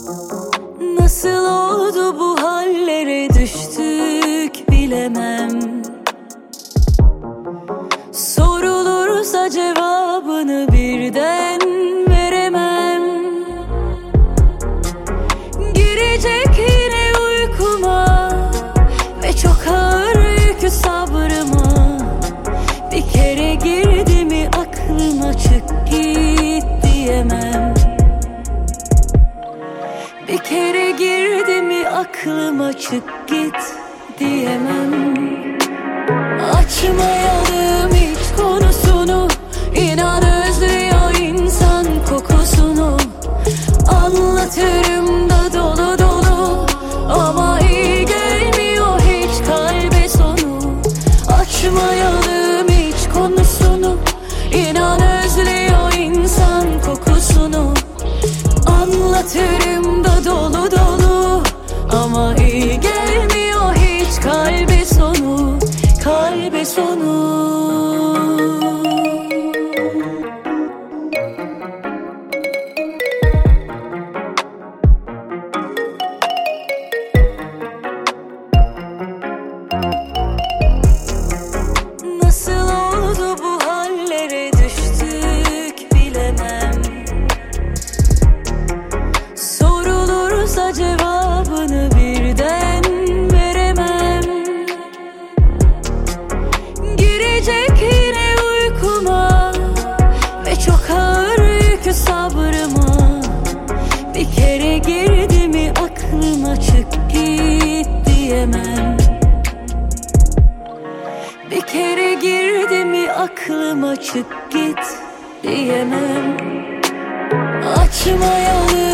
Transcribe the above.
Nasıl oldu bu hallere düştük bilemem. Sorulursa cevabını birden veremem. Girecek yine uykuma ve çok ağır yükü sabrıma. Bir kere girdi mi aklım açık git diyemem. Bir kere girdi mi aklım açık git diyemem. Açmayalım hiç konusunu, İnan özlüyor insan kokusunu. Anlatırım da dolu dolu, ama iyi gelmiyor hiç kalbe sonu. Açmayalım hiç konusunu, İnan özlüyor insan kokusunu. Anlatırım da dolu dolu, ama iyi gelmiyor hiç kalbe sonu. Kalbe sonu. Nasıl oldu bu hallere düştük bilemem. Sorulursa cevabını birden veremem. Girecek yine uykuma ve çok ağır yükü sabrıma. Bir kere girdi mi aklım açık git diyemem. Bir kere girdi mi aklım açık git diyemem. Açmayalım